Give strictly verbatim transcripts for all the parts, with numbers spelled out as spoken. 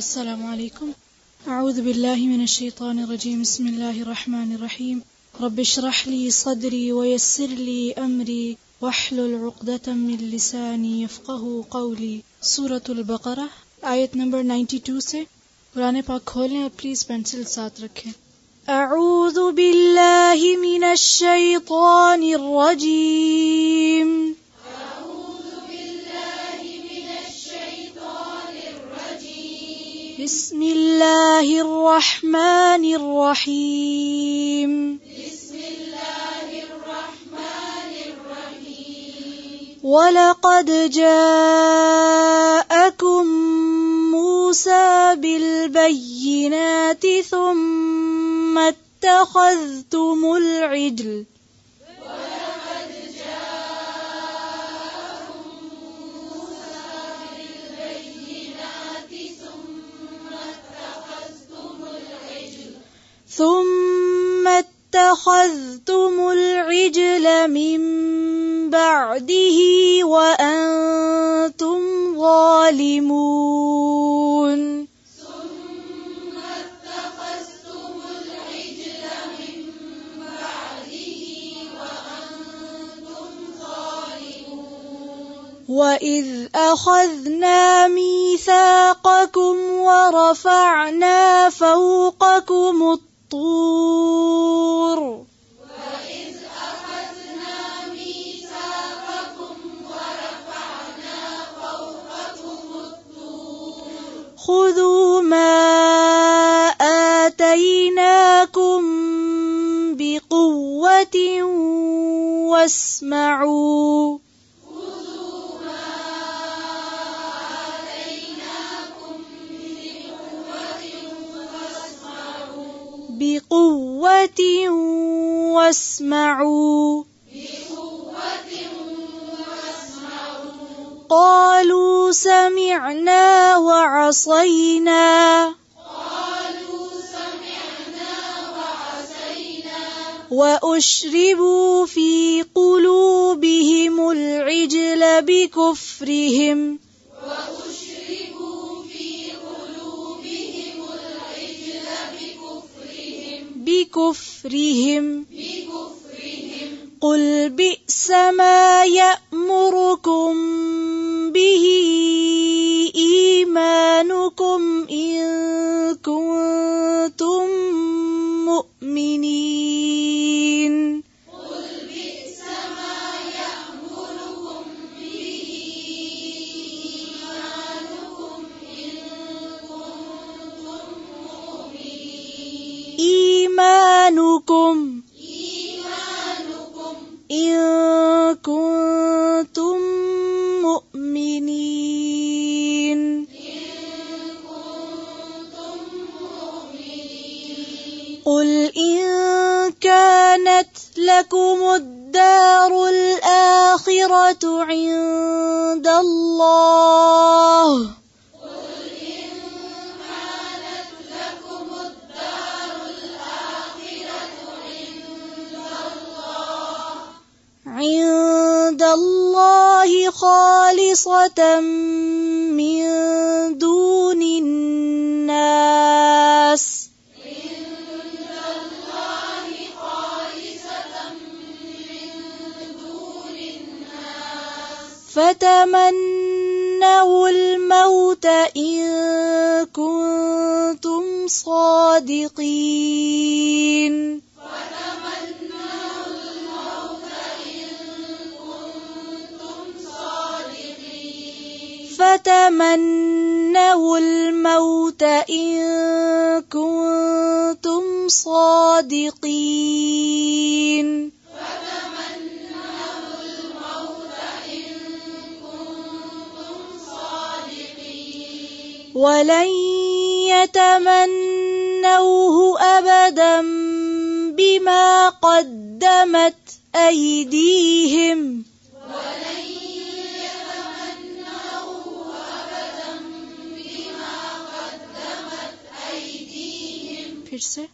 السلام عليكم. أعوذ بالله من الشيطان الرجيم. بسم الله الرحمن الرحيم. رب اشرح لي صدري ويسر لي أمري واحلل عقدة من لساني يفقه قولي. सूरत अल-बकरा आयत नंबर बानवे से कुरान पाक खोलें और प्लीज पेंसिल साथ रखें। अऊज़ु बिल्लाहि मिनश शैतानिर रजीम। बिस्मिल्लाहिर रहमानिर रहीम। बिस्मिल्लाहिर रहमानिर रहीम। वलक़द जाअकुम मूसा बिलबय्यिनाति थुम्मा इत्तख़ज़्तुमुल इज्ल। ثم اتخذتم العجل من بعده وأنتم ظالمون ثم اتخذتم العجل من بعده وأنتم ظالمون وإذ أخذنا ميثاقكم ورفعنا فوقكم الطور وإذ أخذنا ميثاقكم ورفعنا فوقكم الطور خذوا ما آتيناكم بقوة واسمعوا بقوة واسمعوا بقوة واسمعوا قالوا سمعنا وعصينا قالوا سمعنا وعصينا وأشربوا في قلوبهم العجل بكفرهم بكفرهم بكفرهم قل بئس ما يأمركم به إيمانكم إن كنتم مؤمنين قل بئس ما يأمركم به إيمانكم إن كنتم مؤمنين إيمانكم إيمانكم إن كنتم مؤمنين إن كنتم مؤمنين قل إن كانت لكم الدار الآخرة عند الله عند الله خالصة من دون الناس عند الله خالصة من دون الناس فتمنوا الموت إن كنتم صادقين فتمنوا الموت إن كنتم صادقين فتمنوا الموت إن كنتم صادقين ولن يتمنوه أبدا بما قدمت أيديهم फिर से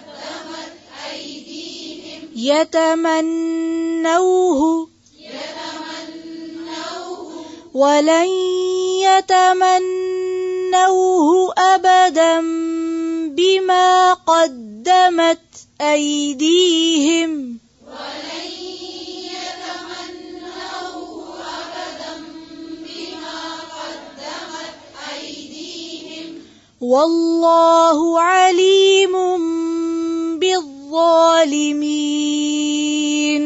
يتمنوه وَلَن يَتَمَنَّوْهُ أَبَدًا بِمَا قَدَّمَتْ أَيْدِيهِمْ وَلَن يَتَمَنَّوْهُ أَبَدًا بِمَا قَدَّمَتْ أَيْدِيهِمْ وَاللَّهُ عَلِيمٌ بِالظَّالِمِينَ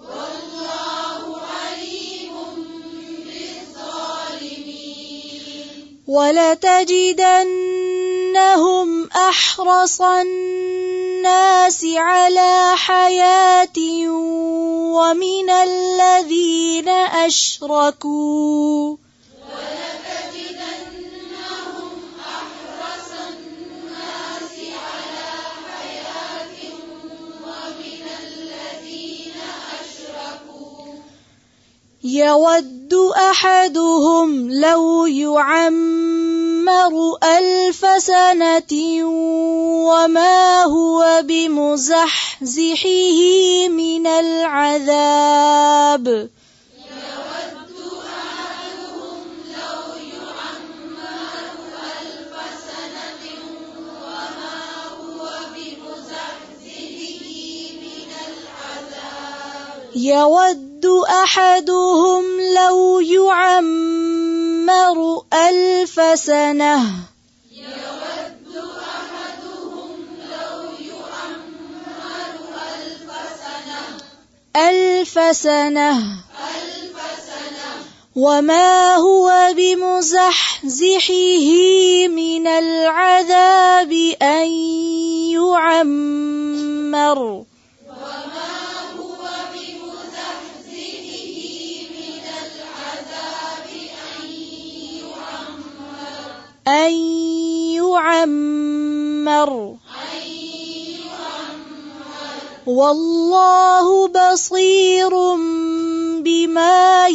وَلَتَجِدَنَّهُمْ أَحْرَصَ النَّاسِ عَلَى حَيَاةٍ وَمِنَ الَّذِينَ أَشْرَكُوا وَلَتَجِدَنَّهُمْ أَحْرَصَ النَّاسِ عَلَى حَيَاةٍ وَمِنَ الَّذِينَ أَشْرَكُوا يَوَدُّ أَحَدُهُمْ لَوْ يُعَمَّرُ أَلْفَ سَنَةٍ وَمَا هُوَ بِمُزَحْزِحِهِ مِنَ الْعَذَابِ يَوَدُّ أَحَدُهُمْ لَوْ يُعَمَّرُ أَلْفَ سَنَةٍ وَمَا هُوَ بِمُزَحْزِحِهِ مِنَ الْعَذَابِ يَوَدُّ أَحَدُهُمْ لَوْ يُعَمَّرُ أَلْفَ سَنَةٍ يَوَدُّ أَحَدُهُمْ لَوْ يُعَمَّرُ أَلْفَ سَنَةٍ أَلْفَ سَنَةٍ أَلْفَ سَنَةٍ وَمَا هُوَ بِمُزَحْزِحِهِ مِنَ الْعَذَابِ أَن يُعَمَّرَ وَمَا هُوَ بِمُزَحْزِحِهِ مِنَ الْعَذَابِ أَن يُعَمَّرَ أَن يُعَمَّرَ أَن يُعَمَّرَ وَاللَّهُ بَصِيرٌ بِمَا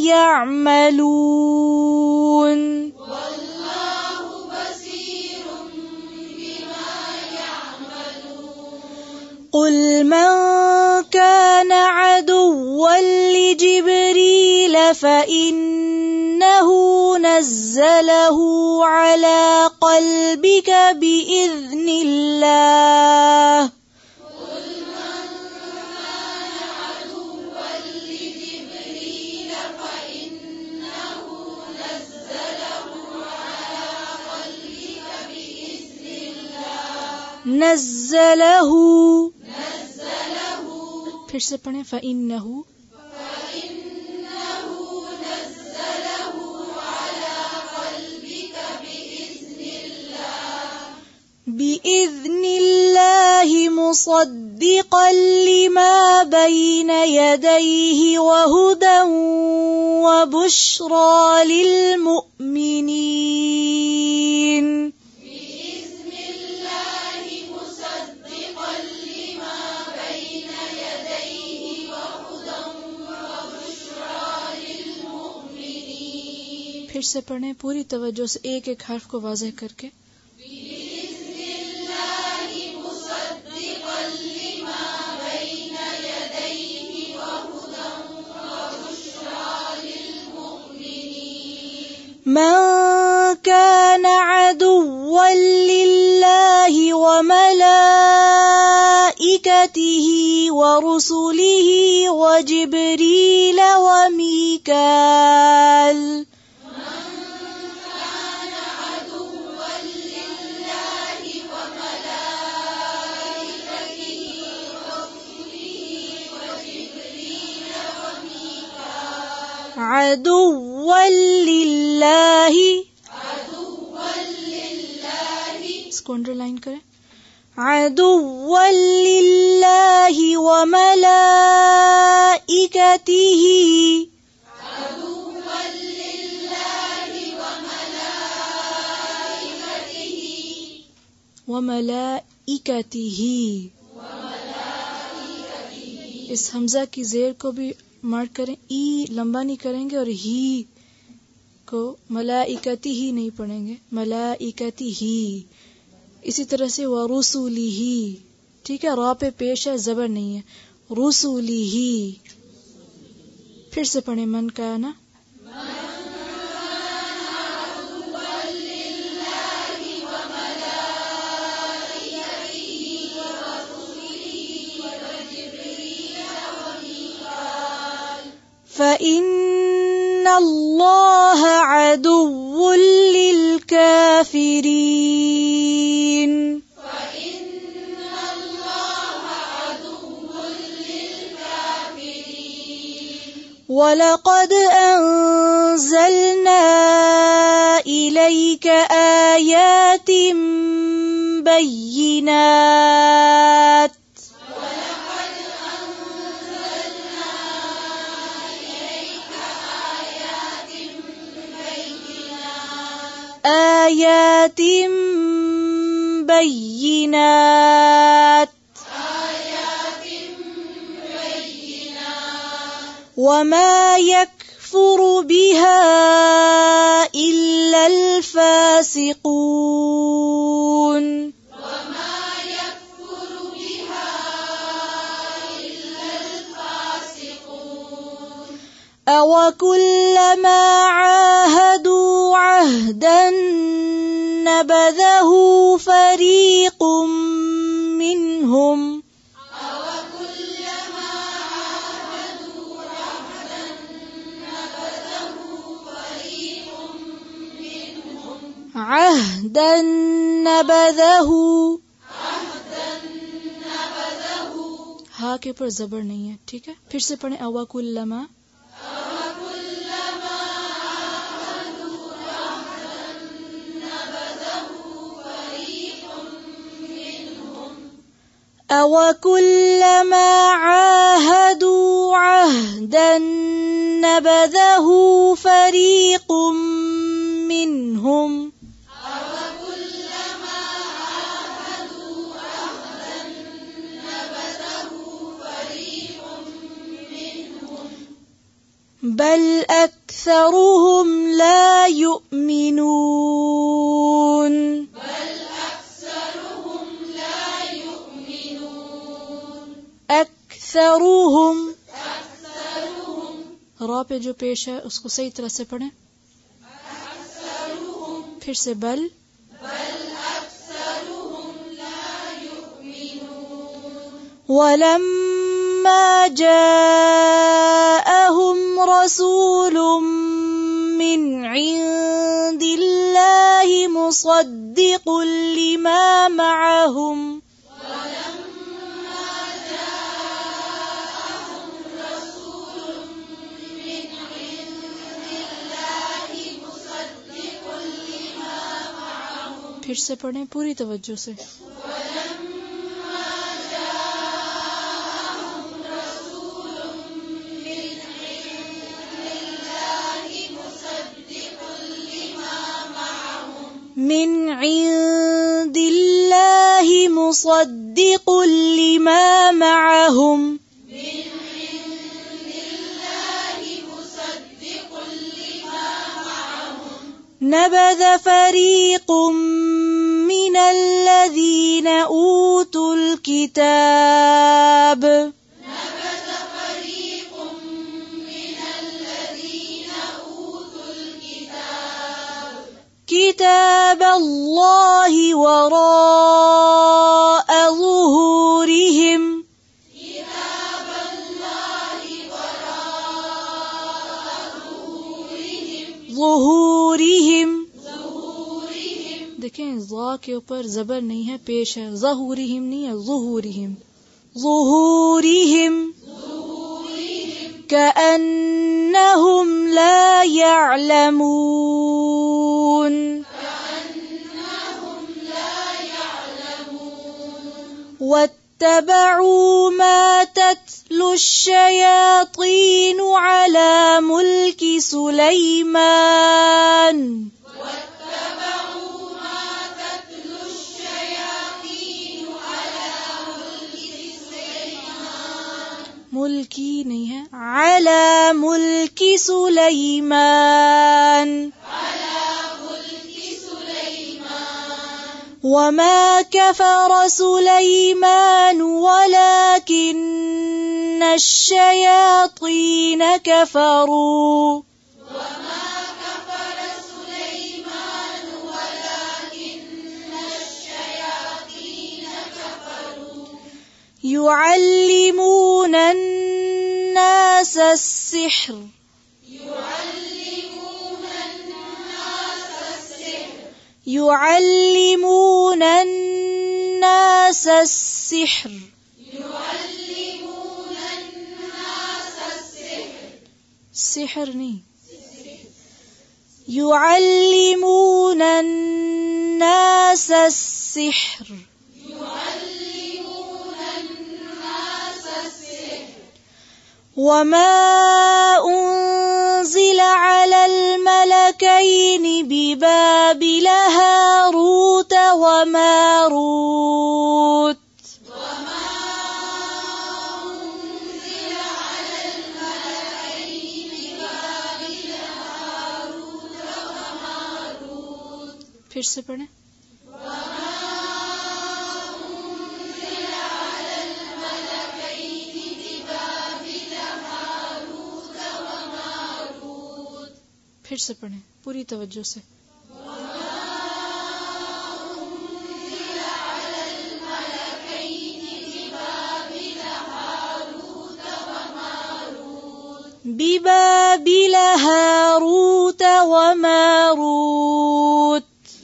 يَعْمَلُونَ وَاللَّهُ بَصِيرٌ بِمَا يَعْمَلُونَ قُلْ مَن كَانَ عَدُوًّا لِجِبْرِيلَ فَإِنَّهُ نَزَّلَهُ عَلَى قَلْبِكَ بِإِذْنِ اللَّهِ قُلْ مَن كَانَ عَدُوًّا لِجِبْرِيلَ فَإِنَّهُ نَزَّلَهُ عَلَى قَلْبِكَ بِإِذْنِ اللَّهِ نَزَّلَهُ نَزَّلَهُ پھر سے پڑھیں فَإِنَّهُ فَإِنَّهُ نَزَّلَهُ عَلَى قَلْبِكَ بِإِذْنِ اللَّهِ بِإِذْنِ اللَّهِ مُصَدِّقًا لِمَا بَيْنَ يَدَيْهِ وَهُدًى وَبُشْرَى لِلْمُؤْمِنِينَ بِإِذْنِ اللَّهِ مُصَدِّقًا لِمَا بَيْنَ يَدَيْهِ وَهُدًى وَبُشْرَى لِلْمُؤْمِنِينَ پھر سے پڑھیں پوری توجہ سے ایک ایک حرف کو واضح کر کے بِإِذْنِ اللَّهِ مُصَدِّقًا لِمَا بَيْنَ يَدَيْهِ وَهُدًى وَبُشْرَى لِلْمُؤْمِنِينَ مَن كَانَ عَدُوًّا لِلَّهِ وَمَلَائِكَتِهِ وَرُسُلِهِ وَجِبْرِيلَ وَمِيكَالَ مَن كَانَ عَدُوًّا لِلَّهِ وَمَلَائِكَتِهِ وَرُسُلِهِ وَجِبْرِيلَ وَمِيكَالَ عَدُوًّا لِلَّهِ عَدُوًّا لِلَّهِ اس کو انڈر لائن کریں عَدُوًّا لِلَّهِ وَمَلَائِكَتِهِ عَدُوًّا لِلَّهِ وَمَلَائِكَتِهِ وَمَلَائِكَتِهِ اس حمزہ کی زیر کو بھی مارک کریں، ای لمبا نہیں کریں گے اور ہی کو ملائکتی ہی نہیں پڑھیں گے، ملائکتی ہی. اسی طرح سے ورسولی ہی، ٹھیک ہے، را پہ پیش ہے، زبر نہیں ہے، رسولی ہی. پھر سے پڑھیں من کا نا من فإن الله عدو للكافرين فإن الله عدو للكافرين ولقد أنزلنا إليك آيات بينات ولقد أنزلنا إليك آيات بينات آيات بينات آيات بينات وما يكفر بها إلا الفاسقون وما يكفر بها إلا الفاسقون أوكلما عاهدوا عهدا نبذه فريق منهم أوكلما عاهدوا عهدا نبذه فريق منهم عهدا نبذه عهدا نبذه ہا کے اوپر زبر نہیں ہے، ٹھیک ہے؟ پھر سے پڑھیں اوکلما أوكلما عاهدوا عهدا نبذه فريق منهم أوكلما عاهدوا عهدا نبذه فريق منهم أوكلما عاهدوا عهدا نبذه فريق منهم بل أكثرهم لا يؤمنون بل أكثرهم لا يؤمنون أكثرهم أكثرهم را پہ جو پیش ہے اس کو صحیح طرح سے پڑھیں، أكثرهم پھر سے بل بل أكثرهم لا يؤمنون ولما جاءهم رسول من عند الله مصدق لما معهم ولما جاءهم رسول من عند الله مصدق لما معهم پھر سے پڑھیں پوری توجہ سے ولما جاءهم رسول من عند الله مصدق لما معهم من عند الله مصدق لما معهم من عند الله مصدق لما معهم نبذ فريق من الذين أوتوا الكتاب نبذ فريق من الذين أوتوا الكتاب كتاب الله وراء ظهورهم كتاب الله وراء ظهورهم ظهورهم ظهورهم دیکھیں ظا کے اوپر زبر نہیں ہے، پیش ہے، ظہورہم نہیں ہے، ظہورہم ظہورہم ظهورهم كأنهم لا يعلمون كأنهم لا يعلمون واتبعوا ما تتلو الشياطين على ملك سليمان واتبعوا ما تتلو الشياطين على ملك سليمان ملکی نہیں ہے، على ملك سليمان على ملك سليمان وما كفر سليمان ولكن الشياطين كفروا وما كفر سليمان ولكن الشياطين كفروا يعلمون الناس السحر السحر يعلمون الناس السحر يعلمون الناس السحر يعلمون الناس السحر سحر نہیں يعلمون الناس السحر يعلمون الناس السحر وما أنزل على الملكين ببابل هاروت وماروت وما أنزل على الملكين ببابل هاروت وماروت پھر سے پڑھیں پھر سے پڑھیں پوری توجہ سے ببابل هاروت وماروت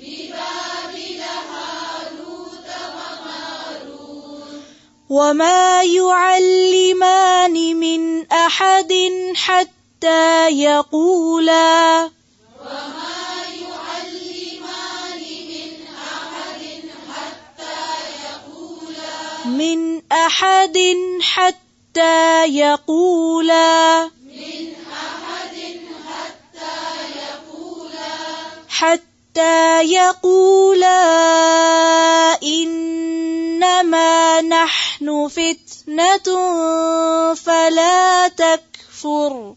وما يعلمان من أحد حتى يقولا وما يعلمان من أحد حتى يقولا من أحد حتى يقولا من أحد حتى يقولا حتى يقولا إنما نحن فتنة فلا تكفر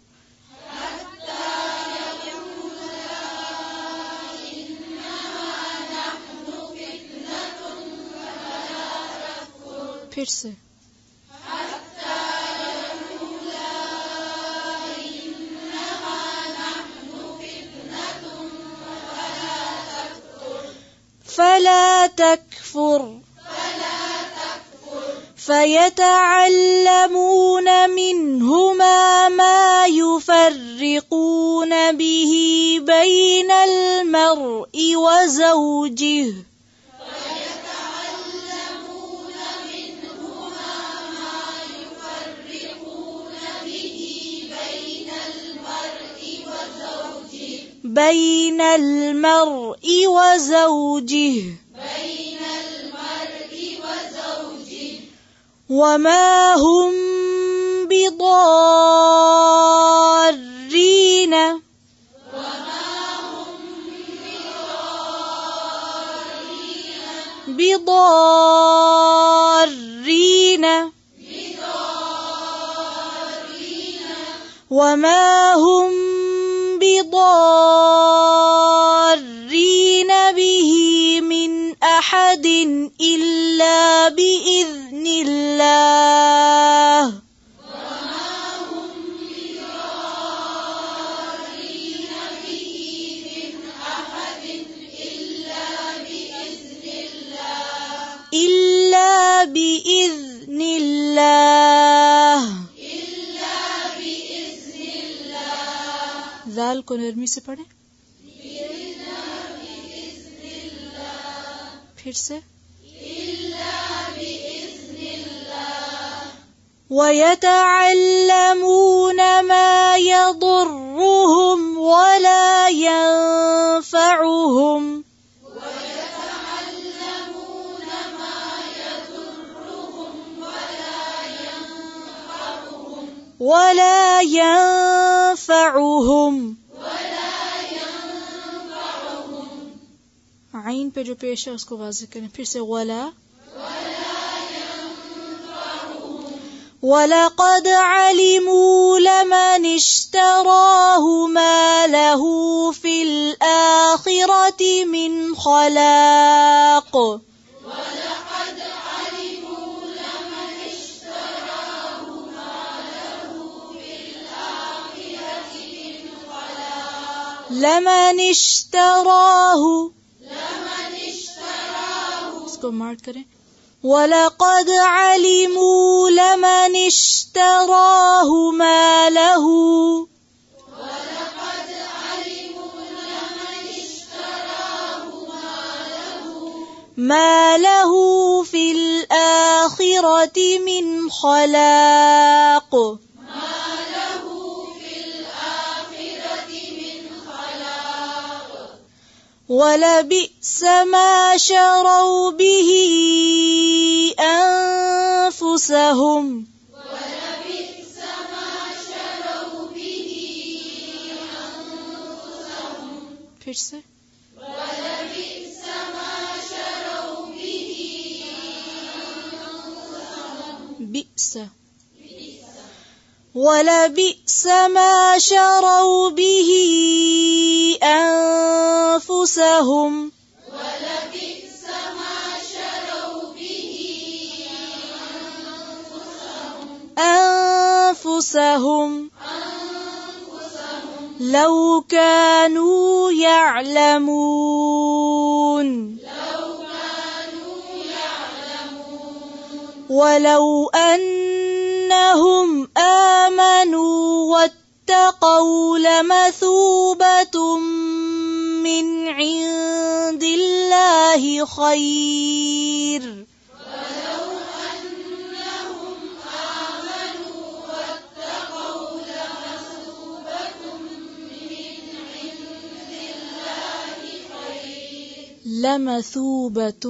پھر سے فلا تكفر فيتعلمون منهما ما يفرقون به بين المرء وزوجه بين المرء وزوجه بين المرء وزوجه وما هم بضارين وما هم بضارين بضارين وما هم بضارين به من أحد إلا بإذن الله وما هم بضارين به من أحد إلا بإذن الله إلا بإذن الله إلا بإذن الله ذال کو نرمی سے پڑھیں پھر سے وَيَتَعَلَّمُونَ مَا يَضُرُّهُمْ وَلَا يَنفَعُهُمْ ويتعلمون ما يضرهم ولا ينفعهم وَلَا يَنفَعُهُمْ ولا ينفعهم عین پہ جو پیش ہے اس کو واضح کریں پھر سے وَلَا وَلَقَدْ عَلِمُوا لَمَنِ اشْتَرَاهُ مَا لَهُ فِي الْآخِرَةِ مِنْ خَلَاقٍ ولقد علموا لمن اشتراه ما له في الآخرة من خلاق لَمَنِ اشْتَرَاهُ لمن اشتراه اس کو مارک کریں وَلَقَدْ عَلِمُوا لَمَنِ اشْتَرَاهُ مَا لَهُ ما له في الآخرة من خلاق ما له في الآخرة من خلاق ولبئس ما شروا به أنفسهم ولبئس ما شروا به أنفسهم پھر سے ولبئس ما شروا به أنفسهم بئس ولبئس ما شروا به أنفسهم ولبئس ما شروا به أنفسهم لو كانوا يعلمون ولو أنهم آمنوا واتقوا لمثوبة من عند الله خير ولو أنهم آمنوا واتقوا لمثوبة من عند الله خير لمثوبة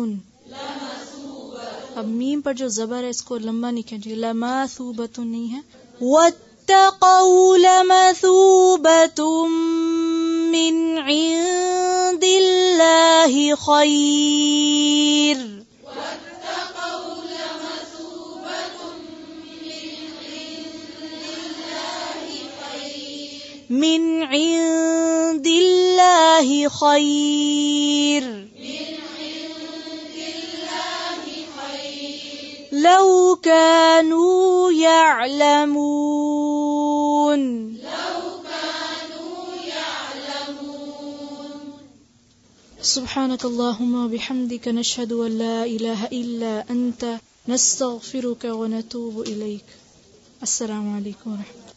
اب میم پر جو زبر ہے اس کو لمبا نہیں کھینچیے، لمثوبۃ نہیں ہے. واتقوا لمثوبۃ من عند اللہ خیر واتقوا لمثوبة من عند الله من عند اللہ خير خیر من عند الله خير لو كانوا يعلمون لو كانوا يعلمون. سبحانك اللهم وبحمدك نشهد أن لا إله إلا أنت نستغفرك ونتوب إليك. السلام عليكم ورحمة الله.